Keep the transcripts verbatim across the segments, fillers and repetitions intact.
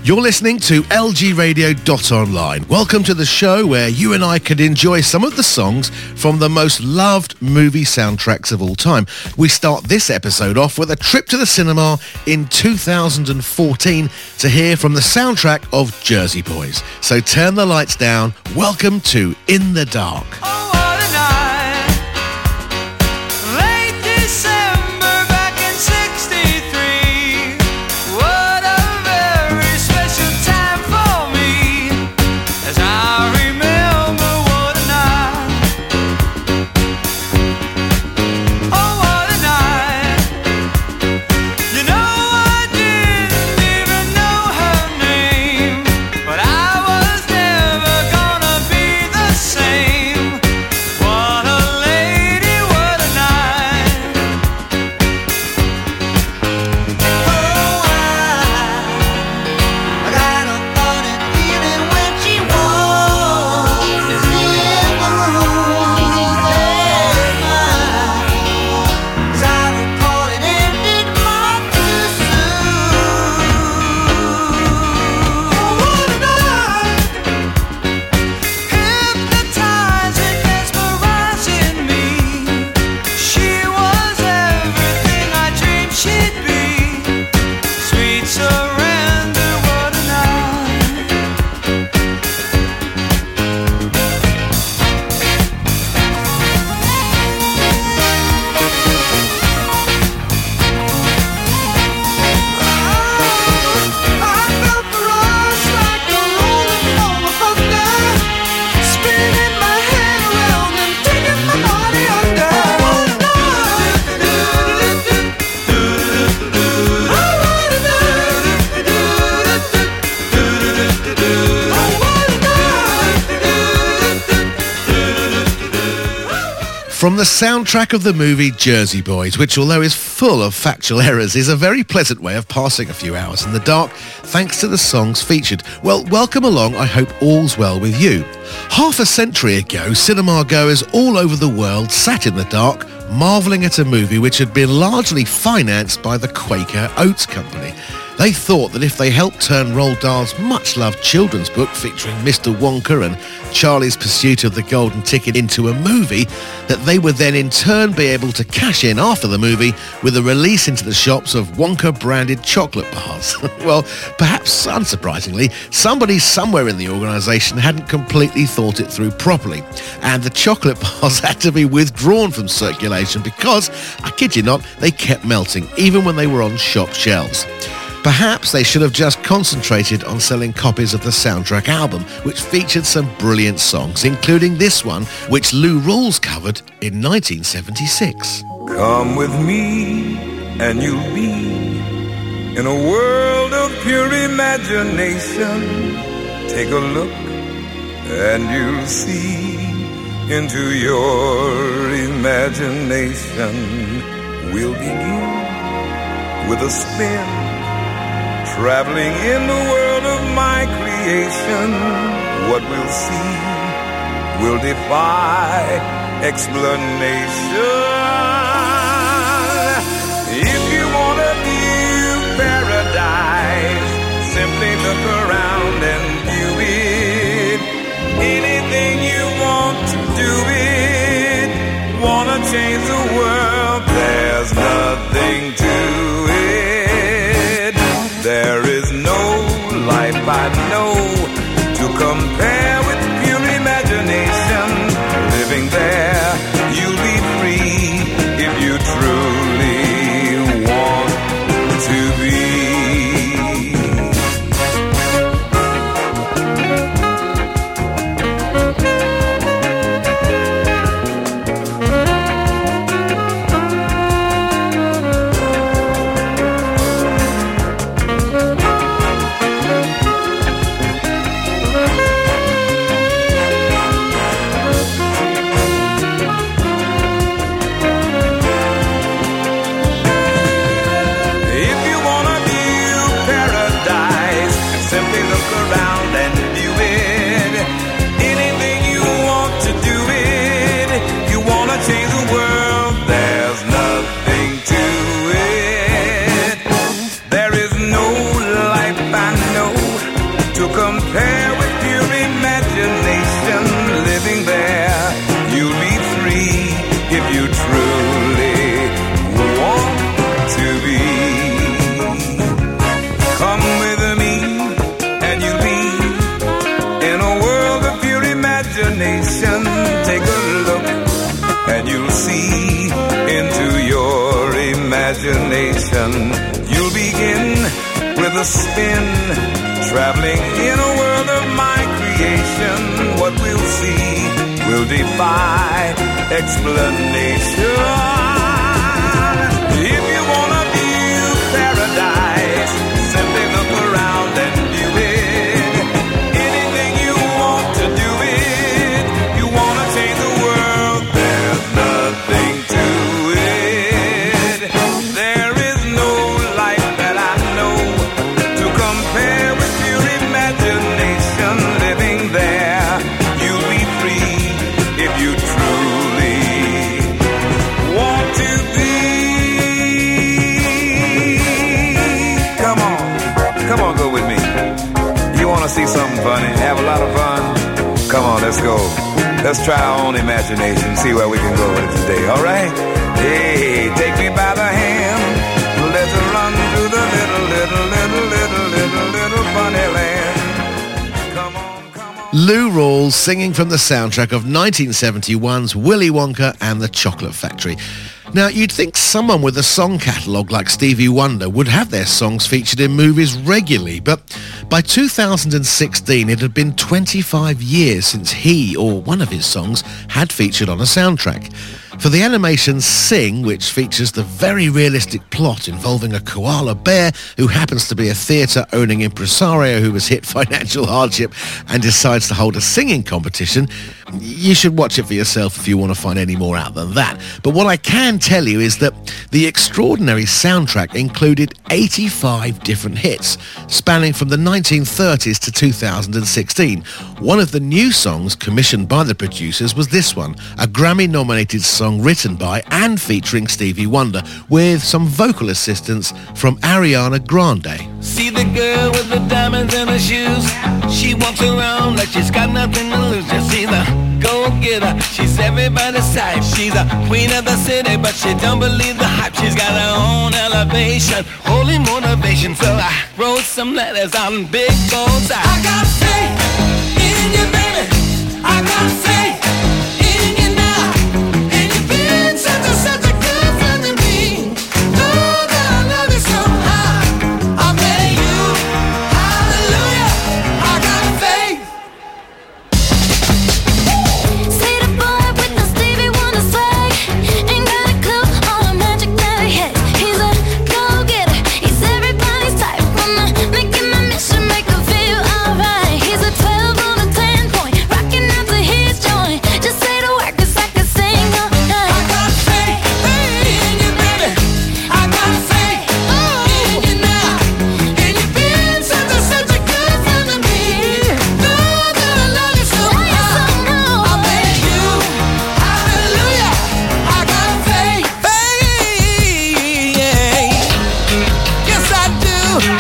You're listening to L G Radio dot online. Welcome to the show where you and I could enjoy some of the songs from the most loved movie soundtracks of all time. We start this episode off with a trip to the cinema in two thousand fourteen to hear from the soundtrack of Jersey Boys. So turn the lights down. Welcome to In the Dark. Oh, what a night. Late December back in sixty-three. What a very special time for me, as I remember what a night. Oh, what a night. You know, I didn't even know her name, but I was never gonna be the same. What a lady, what a night. Oh, I got a funny feeling when she walked in the room last night. 'Cause I recall it ended much too soon. Oh, what a night. Hypnotizing, mesmerizing me. She was everything I dreamed she'd be. Sweet surrender, what a night. I felt the rush like a rolling roller coaster, spinning my head around and taking my body under. What a night. Oh, what a night. Oh, what a night. From the soundtrack of the movie Jersey Boys, which although is full of factual errors, is a very pleasant way of passing a few hours in the dark thanks to the songs featured. Well, welcome along. I hope all's well with you. Half a century ago, cinema goers all over the world sat in the dark, marvelling at a movie which had been largely financed by the Quaker Oats Company. They thought that if they helped turn Roald Dahl's much-loved children's book featuring Mister Wonka and Charlie's Pursuit of the Golden Ticket into a movie, that they would then in turn be able to cash in after the movie with a release into the shops of Wonka-branded chocolate bars. Well, perhaps unsurprisingly, somebody somewhere in the organisation hadn't completely thought it through properly, and the chocolate bars had to be withdrawn from circulation because, I kid you not, they kept melting, even when they were on shop shelves. Perhaps they should have just concentrated on selling copies of the soundtrack album, which featured some brilliant songs, including this one, which Lou Rawls covered in nineteen seventy-six. Come with me and you'll be in a world of pure imagination. Take a look and you'll see into your imagination. We'll begin with a spin, traveling in the world of my creation. What we'll see will defy explanation. If you want a new paradise, simply look around and view it. Anything you want to do it. Wanna change the world, there's nothing to it. There is no life I know to compare with pure imagination. Living there, you'll be free if you truly want to be. a spin, traveling in a world of my creation. What we'll see will defy explanation. If you wanna view paradise, simply look around and view it. Anything you want to do it. You wanna change the world, there's nothing to it. There is no life that I know to compare with your imagination. Living there, you'll be free if you truly want to be. Come on, come on, go with me. You want to see something funny, have a lot of fun? Come on, let's go. Let's try our own imagination, see where we can go with it today, all right? Hey, take me by the hand. Let's run through the little, little, little, little, little, little funny land. Come on, come on. Lou Rawls singing from the soundtrack of nineteen seventy-one's Willy Wonka and the Chocolate Factory. Now, you'd think someone with a song catalogue like Stevie Wonder would have their songs featured in movies regularly, but by two thousand sixteen it had been twenty-five years since he or one of his songs had featured on a soundtrack. For the animation Sing, which features the very realistic plot involving a koala bear who happens to be a theatre-owning impresario who has hit financial hardship and decides to hold a singing competition, you should watch it for yourself if you want to find any more out than that. But what I can tell you is that the extraordinary soundtrack included eighty-five different hits, spanning from the nineteen thirties to two thousand sixteen. One of the new songs commissioned by the producers was this one, a Grammy-nominated song written by and featuring Stevie Wonder, with some vocal assistance from Ariana Grande. See the girl with the diamonds in her shoes. She walks around like she's got nothing to lose. Just see the go-getter. She's everybody's type. She's a queen of the city, but she don't believe the hype. She's got her own elevation, holy motivation. So I wrote some letters on big goals. I, I got faith in you, baby. I got faith in you now. And you've been such a, such a good friend to me. Oh, that I love you so high. I bet you, hallelujah, I got faith. See the boy with the Stevie Wonder swag. Ain't got a clue on a magic that he has. He's a go-getter. He's everybody's type. Wanna make him a mission, make him feel alright. He's a twelve on a ten point, rocking out to his joint. Just say the word 'cause I can sing all night. I got faith in you, baby. I got faith in you now. And you've been such a, such a good friend to me. Know that I love you so much. I bet you, hallelujah, I got faith. Faith, yes I do.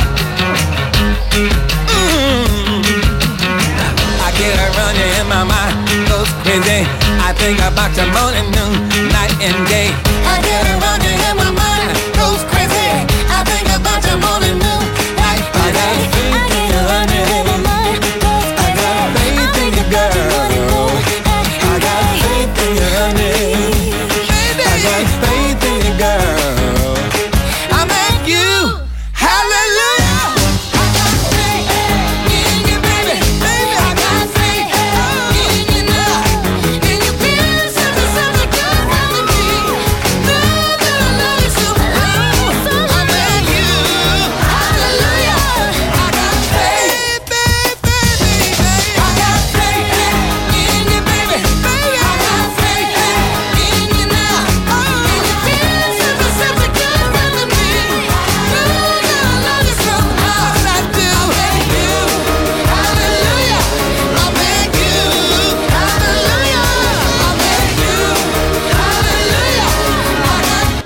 Mm. I get a running in my mind, goes crazy. I think about you morning, noon, night and day. I get a running in my mind, goes crazy. I think about you morning, noon, night and day. I get a running in my mind. I got faith in you, girl. I got faith in you, honey. I got faith in you, girl. I'm at you, hallelujah. I got faith in you, baby. Baby, I got faith in you now. And you've been such a, such a good friend to me. Know that I love you so much. I'm at you, hallelujah. I got faith, baby, baby. I got faith in you, baby. Baby, I got faith in you now. And you've been such a, such a good friend to me. Know that I love you so much. I do. I'm at you, hallelujah. I'm at you, hallelujah. I'm at you, hallelujah. I got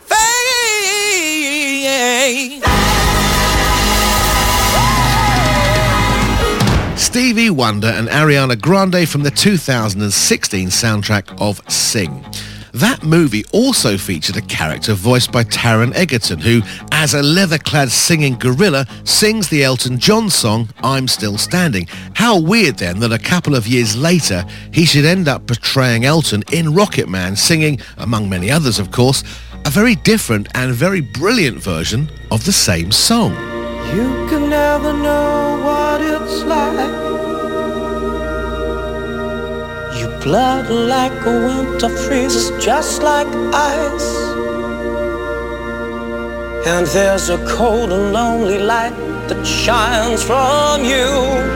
faith. Stevie Wonder and Ariana Grande from the two thousand sixteen soundtrack of Sing. That movie also featured a character voiced by Taron Egerton, who, as a leather-clad singing gorilla, sings the Elton John song I'm Still Standing. How weird then that a couple of years later he should end up portraying Elton in Rocket Man, singing, among many others of course, a very different and very brilliant version of the same song. You can never know what it's like. Your blood like a winter freezes just like ice. And there's a cold and lonely light that shines from you.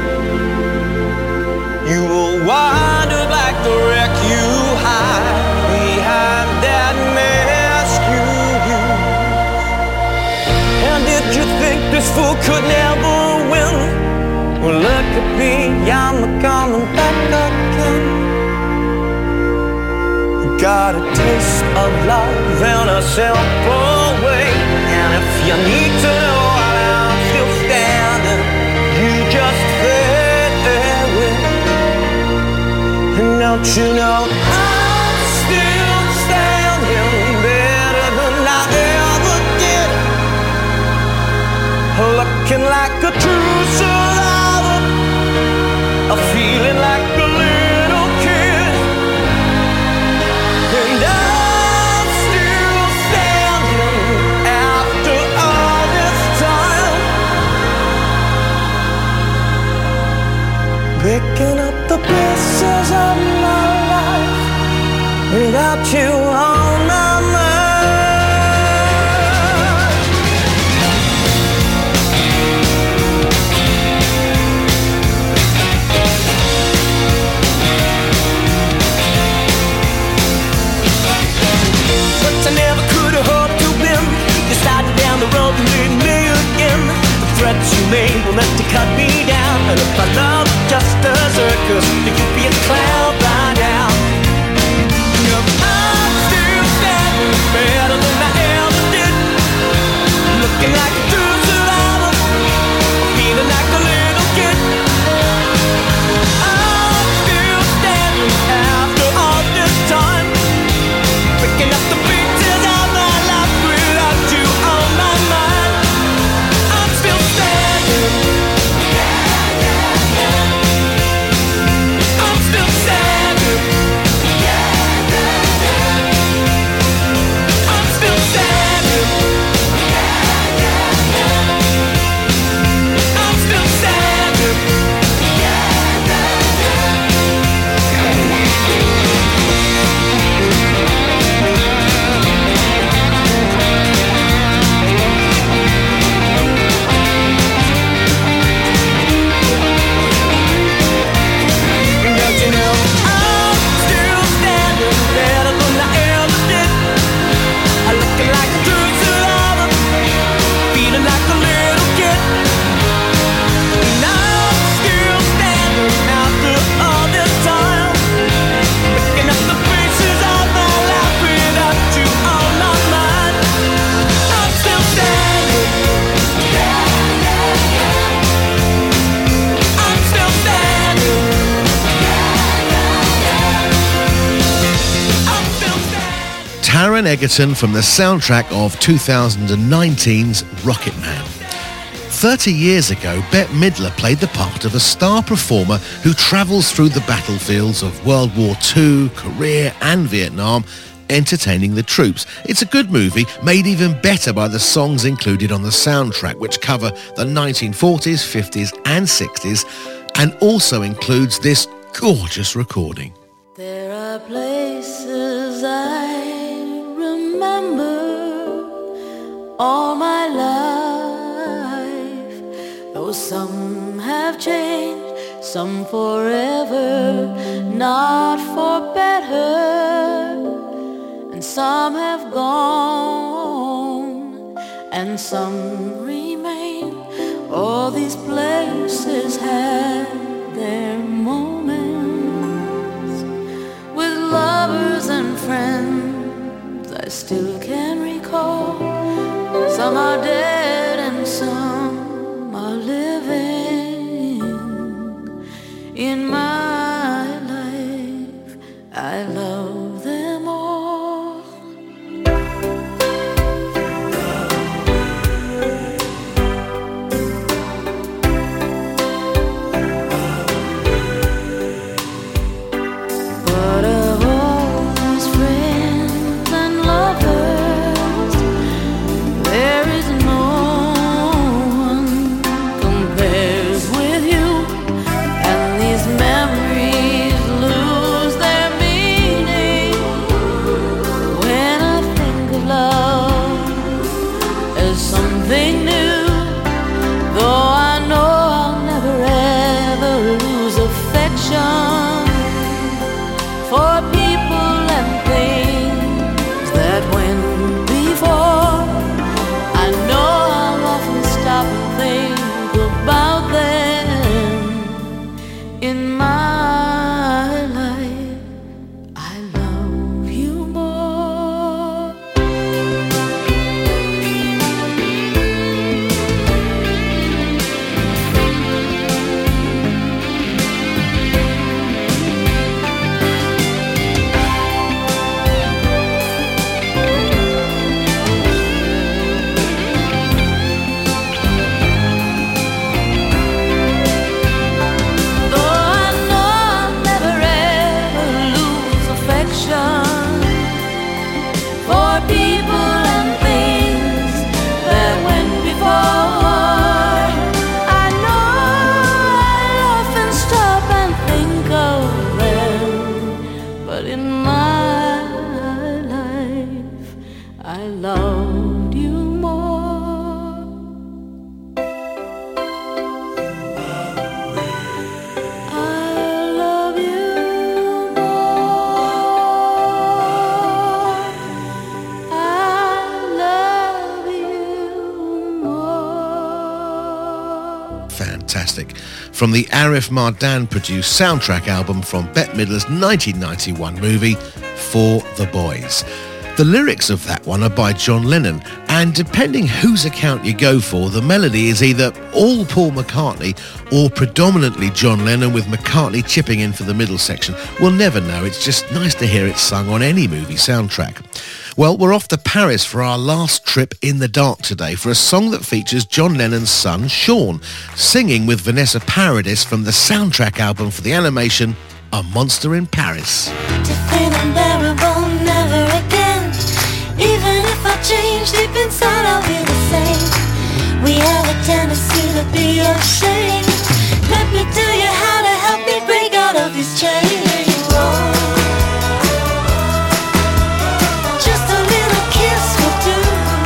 You will wind up like the wreck you hide behind that mask you use. And did you think this fool could never win? Well, look at me, I'm coming back again. Got a taste of love and a simple way. And if you need to know while I'm still standing, you just fade away. And don't you know I'm still standing better than I ever did, looking like a true survivor, a feeling like a little kid. And I'm still standing after all this time, picking up the pieces of my life without you on my mind. But I never could have hoped to win. You started down the road and lead me again. The threats you made were meant to cut me down. And if I love just a circus, you could be a clown by now. I'm still standing better than I ever did, looking like a true survivor, feeling like a little kid. I'm still standing after all this time, picking up the pieces of my life without you on my mind. I'm still standing. I'm still standing. I'm still standing. I'm still standing. Don't you know I'm still standing better than I ever did, looking like a true survivor, feeling like a little kid. And I'm still standing after all this time, picking up the pieces of my life without you on my mind. I'm still standing. I'm still standing. I'm still standing. Taron Egerton from the soundtrack of two thousand nineteen's Rocketman. thirty years ago, Bette Midler played the part of a star performer who travels through the battlefields of World War Two, Korea and Vietnam, entertaining the troops. It's a good movie, made even better by the songs included on the soundtrack, which cover the nineteen forties, fifties and sixties, and also includes this gorgeous recording. There are places I remember all my life, though some have changed, some forever, not for better, and some have gone, and some remain. All these places had their moments with lovers and friends I still can recall. Some are dead and some are living. In my life, I love them all. But of all these friends and lovers, there is no one affection for people and things that went before. I know I'll often stop and think about them in my life. I love you more. I loved you more. I love you more. I love you more. Fantastic. From the Arif Mardan produced soundtrack album from Bette Midler's nineteen ninety-one movie, For the Boys. The lyrics of that one are by John Lennon, and depending whose account you go for, the melody is either all Paul McCartney or predominantly John Lennon, with McCartney chipping in for the middle section. We'll never know. It's just nice to hear it sung on any movie soundtrack. Well, we're off to Paris for our last trip in the dark today for a song that features John Lennon's son, Sean, singing with Vanessa Paradis from the soundtrack album for the animation A Monster in Paris. Different, unbearable, never again. Even if I change deep inside, I'll be the same. We have a tendency to be ashamed. Let me tell you how to help me break out of this chain. Oh. Just a little kiss will do.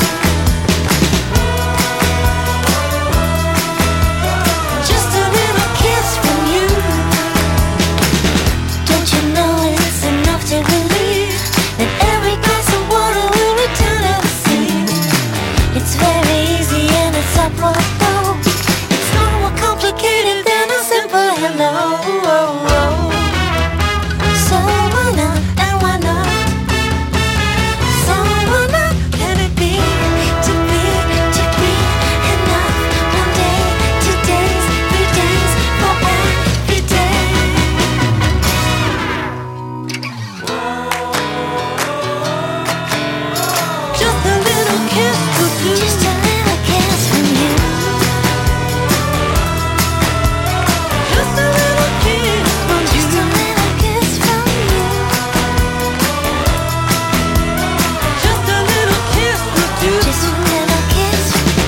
Just a little kiss from you. Don't you know it's enough to believe that every glass of water will return to the sea? It's very easy and it's apropos. It's not more complicated than a simple hello. So why not and why not? So why not let it be, to be, to be enough? One day, two days, three days, for every day. Just a little kiss will do. Just a little kiss from you. Just a little kiss from you. Just a little kiss from you. Just a little kiss will do. Just a little kiss.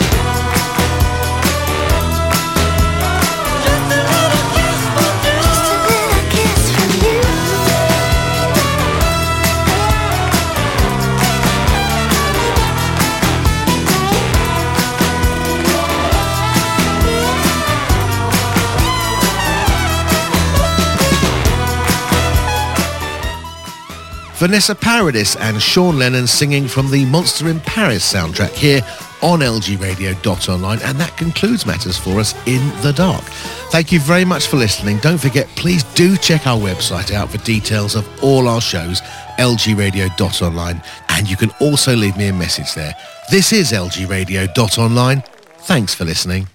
Just a little kiss will do. Just a little kiss from you. Vanessa Paradis and Sean Lennon singing from the Monster in Paris soundtrack here on L G radio dot online, and that concludes matters for us in the dark. Thank you very much for listening. Don't forget, please do check our website out for details of all our shows, L G radio dot online, and you can also leave me a message there. This is L G radio dot online. Thanks for listening.